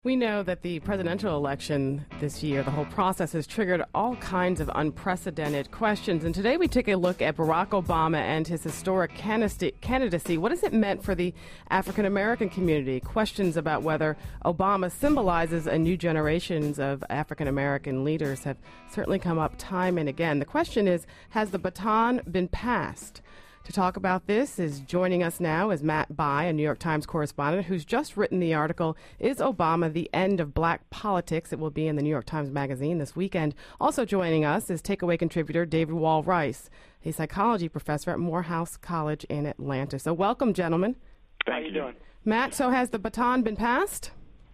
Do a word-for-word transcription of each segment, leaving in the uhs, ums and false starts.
We know that the presidential election this year, the whole process has triggered all kinds of unprecedented questions. And today we take a look at Barack Obama and his historic candidacy. What has it meant for the African American community? Questions about whether Obama symbolizes a new generation of African American leaders have certainly come up time and again. The question is, has the baton been passed? To talk about this is joining us now is Matt Bai, a New York Times correspondent who's just written the article, Is Obama the End of Black Politics? It will be in the New York Times Magazine this weekend. Also joining us is Takeaway contributor David Wall Rice, a psychology professor at Morehouse College in Atlanta. So welcome, gentlemen. How are you doing? Matt, so has the baton been passed?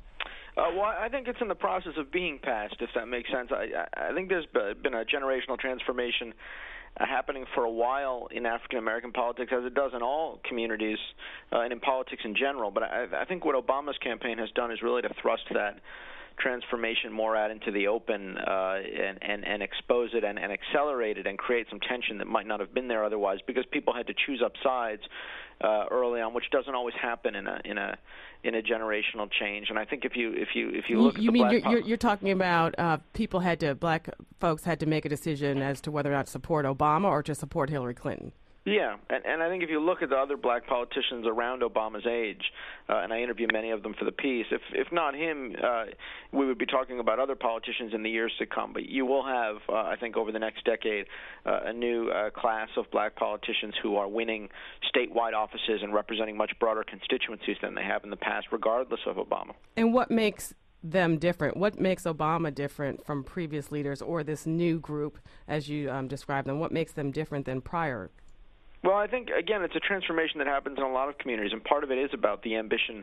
Uh, well, I think it's in the process of being passed, if that makes sense. I, I think there's been a generational transformation Uh, happening for a while in African American politics, as it does in all communities uh, and in politics in general. But I, I think what Obama's campaign has done is really to thrust that transformation more out into the open uh, and, and, and expose it and, and accelerate it and create some tension that might not have been there otherwise, because people had to choose up sides uh, early on, which doesn't always happen in a in a in a generational change. And I think if you if you if you look you at the mean black you're, you're, you're talking about uh, people had to black folks had to make a decision as to whether or not to support Obama or to support Hillary Clinton. Yeah, and, and I think if you look at the other black politicians around Obama's age, uh, and I interview many of them for the piece, if if not him, uh, we would be talking about other politicians in the years to come. But you will have, uh, I think, over the next decade, uh, a new uh, class of black politicians who are winning statewide offices and representing much broader constituencies than they have in the past, regardless of Obama. And what makes them different? What makes Obama different from previous leaders or this new group, as you um, described them? What makes them different than prior? Well, I think, again, it's a transformation that happens in a lot of communities, and part of it is about the ambition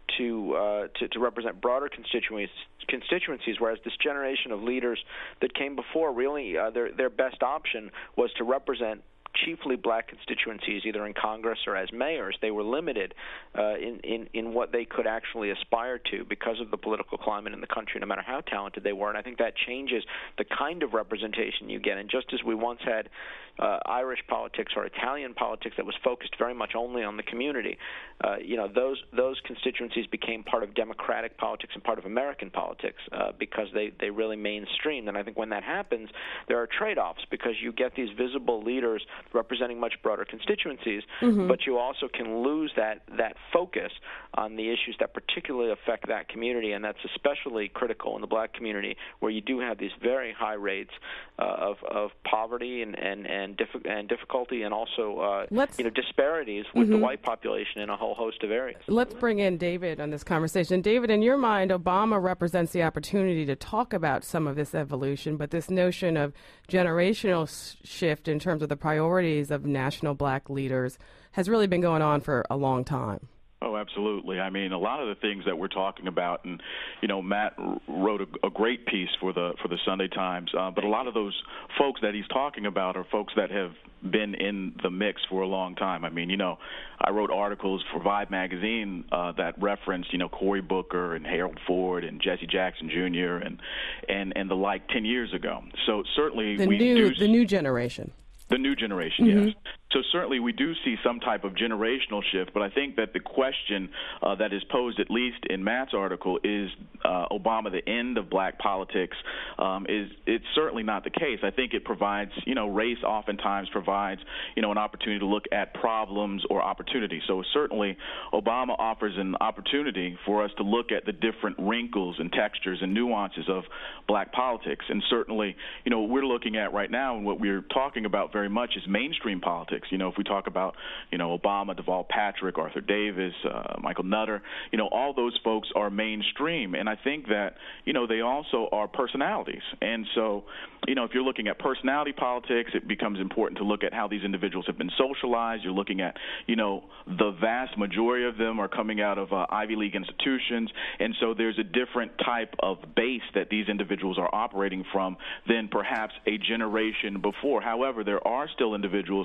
to uh, to, to represent broader constituencies, constituencies, whereas this generation of leaders that came before, really, uh, their, their best option was to represent chiefly black constituencies, either in Congress or as mayors. They were limited uh, in, in, in what they could actually aspire to because of the political climate in the country, no matter how talented they were. And I think that changes the kind of representation you get. And just as we once had uh, Irish politics or Italian politics that was focused very much only on the community, uh, you know, those those constituencies became part of democratic politics and part of American politics uh, because they, they really mainstreamed. And I think when that happens, there are trade-offs, because you get these visible leaders representing much broader constituencies, mm-hmm. but you also can lose that, that focus on the issues that particularly affect that community, and that's especially critical in the black community, where you do have these very high rates uh, of, of poverty and and and, diffi- and difficulty, and also uh, you know disparities with mm-hmm. the white population in a whole host of areas. Let's bring in David on this conversation. David, in your mind, Obama represents the opportunity to talk about some of this evolution, but this notion of generational shift in terms of the priorities of national black leaders has really been going on for a long time. Oh, absolutely. I mean, a lot of the things that we're talking about, and you know, Matt wrote a, a great piece for the for the Sunday Times. Uh, but a lot of those folks that he's talking about are folks that have been in the mix for a long time. I mean, you know, I wrote articles for Vibe magazine uh, that referenced, you know, Cory Booker and Harold Ford and Jesse Jackson Junior and and and the like ten years ago. So certainly the we new do the new generation. The new generation, mm-hmm. yes. So certainly we do see some type of generational shift, but I think that the question uh, that is posed, at least in Matt's article, is uh, Obama the end of black politics? Um, is it's certainly not the case. I think it provides, you know, race oftentimes provides, you know, an opportunity to look at problems or opportunities. So certainly Obama offers an opportunity for us to look at the different wrinkles and textures and nuances of black politics. And certainly, you know, what we're looking at right now and what we're talking about very much is mainstream politics. You know, if we talk about, you know, Obama, Deval Patrick, Arthur Davis, uh, Michael Nutter, you know, all those folks are mainstream. And I think that, you know, they also are personalities. And so, you know, if you're looking at personality politics, it becomes important to look at how these individuals have been socialized. You're looking at, you know, the vast majority of them are coming out of uh, Ivy League institutions. And so there's a different type of base that these individuals are operating from than perhaps a generation before. However, there are still individuals that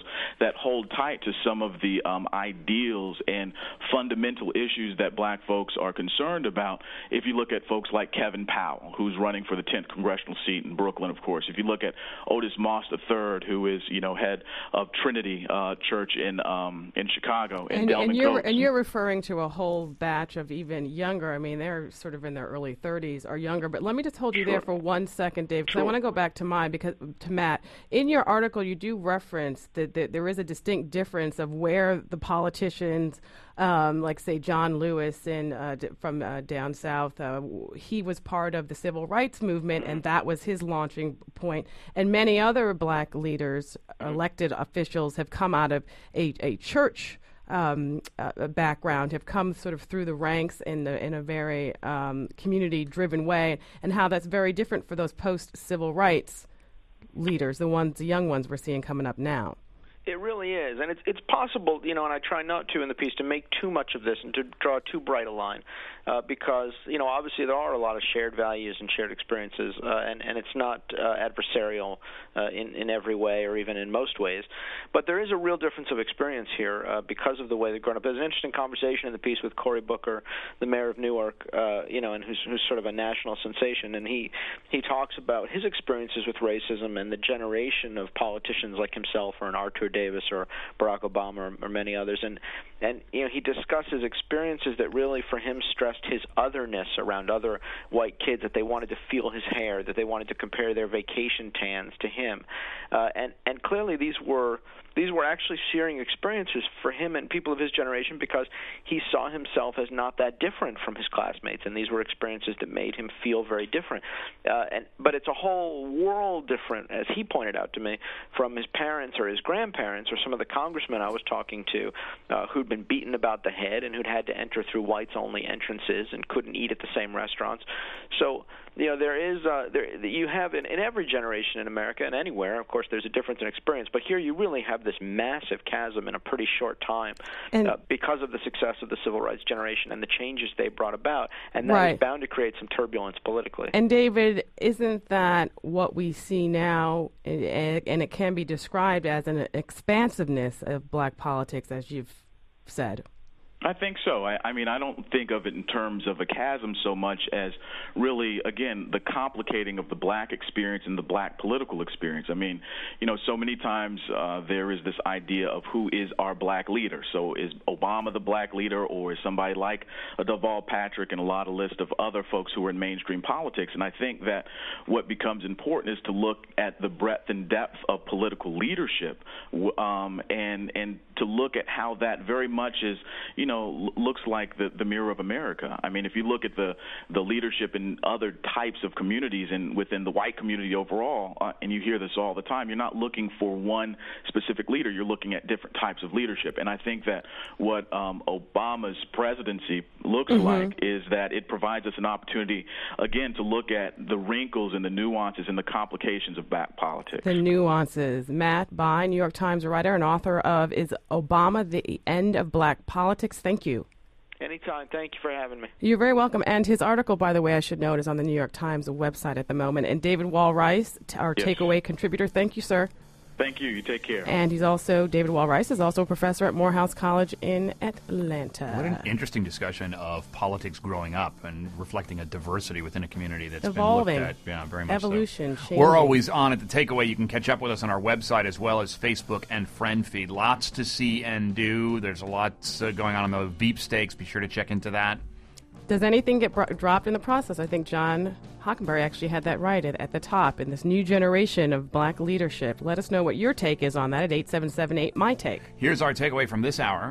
that hold tight to some of the um, ideals and fundamental issues that black folks are concerned about. If you look at folks like Kevin Powell, who's running for the tenth congressional seat in Brooklyn, of course. If you look at Otis Moss the third, who is, you know, head of Trinity uh, Church in um, in Chicago, and, and, Delman and you're Coates. and you're referring to a whole batch of even younger. I mean, they're sort of in their early thirties or younger. But let me just hold you Sure. there for one second, Dave, because Sure. I want to go back to mine because to Matt. In your article, you do reference that, that there is a distinct difference of where the politicians, um, like say John Lewis in uh, d- from uh, down south, uh, w- he was part of the civil rights movement, and that was his launching point. And many other black leaders, elected officials, have come out of a, a church Um, uh, background, have come sort of through the ranks in the, in a very um, community-driven way, and how that's very different for those post-civil rights leaders, the ones, the young ones we're seeing coming up now. It really is, and it's it's possible, you know, and I try not to in the piece to make too much of this and to draw too bright a line, uh, because, you know, obviously there are a lot of shared values and shared experiences, uh, and and it's not uh, adversarial uh, in in every way or even in most ways, but there is a real difference of experience here uh, because of the way they've grown up. There's an interesting conversation in the piece with Cory Booker, the mayor of Newark, uh, you know, and who's who's sort of a national sensation, and he he talks about his experiences with racism and the generation of politicians like himself or an Arthur Davis or Barack Obama or, or many others, and and you know he discusses experiences that really for him stressed his otherness around other white kids, that they wanted to feel his hair, that they wanted to compare their vacation tans to him, uh, and and clearly these were these were actually searing experiences for him and people of his generation because he saw himself as not that different from his classmates, and these were experiences that made him feel very different. Uh, and but it's a whole world different, as he pointed out to me, from his parents or his grandparents or some of the congressmen I was talking to uh, who'd been beaten about the head and who'd had to enter through whites-only entrances and couldn't eat at the same restaurants. So, you know, there is uh, there you have in, in every generation in America and anywhere, of course, there's a difference in experience, but here you really have this massive chasm in a pretty short time uh, because of the success of the civil rights generation and the changes they brought about, and that right. is bound to create some turbulence politically. And David, isn't that what we see now, and, and it can be described as an expansiveness of black politics, as you've said? I think so. I, I mean, I don't think of it in terms of a chasm so much as really, again, the complicating of the black experience and the black political experience. I mean, you know, so many times uh, there is this idea of who is our black leader. So is Obama the black leader, or is somebody like a Deval Patrick and a lot of list of other folks who are in mainstream politics? And I think that what becomes important is to look at the breadth and depth of political leadership um, and, and to look at how that very much is, you know, looks like the, the mirror of America. I mean, if you look at the, the leadership in other types of communities and within the white community overall, uh, and you hear this all the time, you're not looking for one specific leader. You're looking at different types of leadership. And I think that what um, Obama's presidency looks mm-hmm. like is that it provides us an opportunity, again, to look at the wrinkles and the nuances and the complications of black politics. The nuances. Matt Bai, New York Times writer and author of Is Obama the End of Black Politics? Thank you. Anytime. Thank you for having me. You're very welcome. And his article, by the way, I should note, is on the New York Times website at the moment. And David Wall-Rice, our yes. takeaway contributor, thank you, sir. Thank you. You take care. And he's also, David Wall-Rice is also a professor at Morehouse College in Atlanta. What an interesting discussion of politics growing up and reflecting a diversity within a community that's evolving. been looked at. Yeah, very much Evolution. So. We're always on at The Takeaway. You can catch up with us on our website as well as Facebook and friend feed. Lots to see and do. There's a lot uh, going on on the Veep stakes. Be sure to check into that. Does anything get bro- dropped in the process? I think John Hockenberry actually had that right at, at the top in this new generation of black leadership. Let us know what your take is on that at eight seven seven eight, my take. Here's our takeaway from this hour.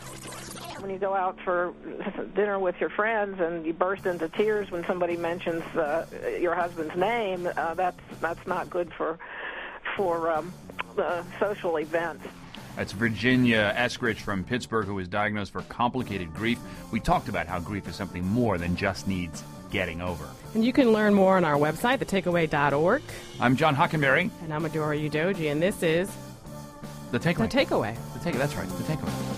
When you go out for dinner with your friends and you burst into tears when somebody mentions uh, your husband's name, uh, that's that's not good for for um, uh, social events. That's Virginia Eskridge from Pittsburgh, who was diagnosed for complicated grief. We talked about how grief is something more than just needs getting over. And you can learn more on our website, the takeaway dot org. I'm John Hockenberry. And I'm Adora Udoji, and this is The Takeaway. The Takeaway. The Takeaway. That's right, The Takeaway.